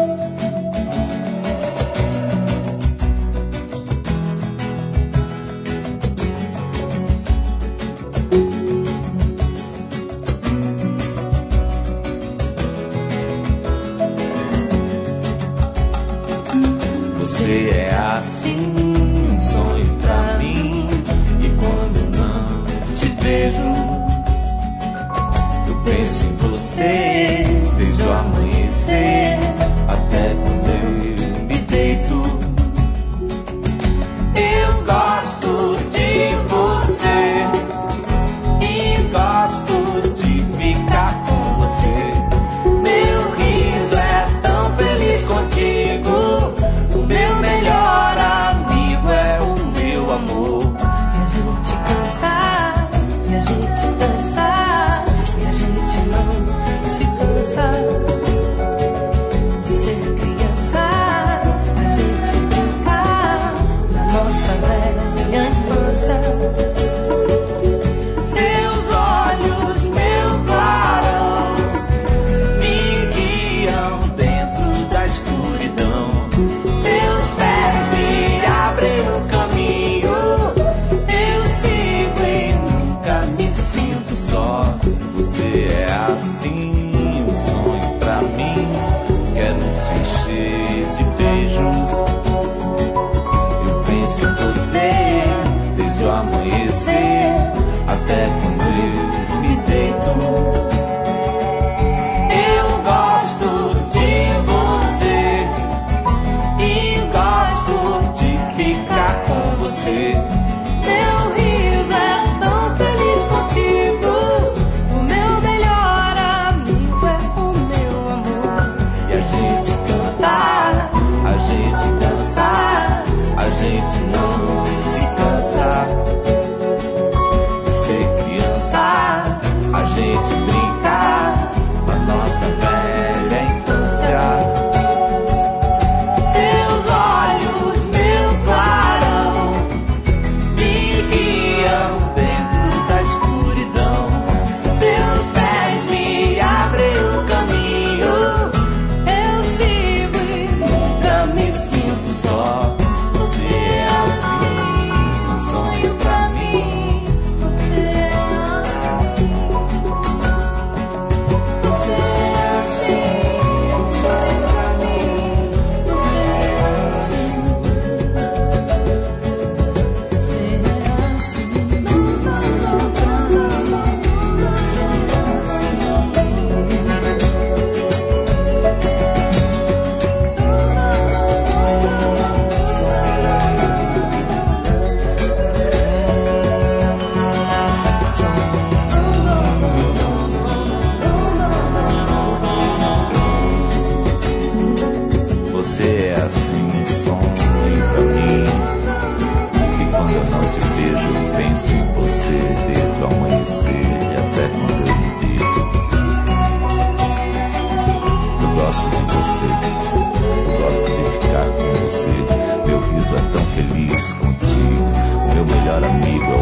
Você é assim, um sonho pra mim. E quando eu não te vejo, eu penso em você desde o amanhecer até quando eu me deito. Eu gosto de você e gosto de ficar com você. Meu riso é tão feliz contigo. O meu melhor amigo é o meu amor. E a gente cantar, e a gente dançar, e a gente não se cansa de ser criança. A gente brincar na nossa velha infância. Seus olhos, meu clarão, me guiam dentro da escuridão. Seus pés me abrem o caminho. Eu sigo e nunca me sinto só. Você é assim, um sonho pra mim. Quero te encher de beijos. Eu penso em você desde o amanhecer até quando eu me deito. Eu gosto de você e gosto de ficar com você. Meu riso é tão feliz contigo. O meu melhor amigo é o meu amor. E a gente cantar, a gente dançar, a gente não se cansa de ser criança. A gente brincar na nossa velha infância. Seus olhos, meu clarão, me guiam dentro da escuridão. Seus pés me abrem o caminho. Eu sigo e nunca me sinto só. Você é assim, um sonho pra mim. Você é assim. Você é assim, um sonho pra mim. Você é assim. Você é assim, um sonho pra mim. Você Você é assim, um sonho pra mim. E quando eu não te vejo, eu penso em você desde o amanhecer e até quando eu me deito. Eu gosto de você, eu gosto de ficar com você. Meu riso é tão feliz contigo. O meu melhor amigo é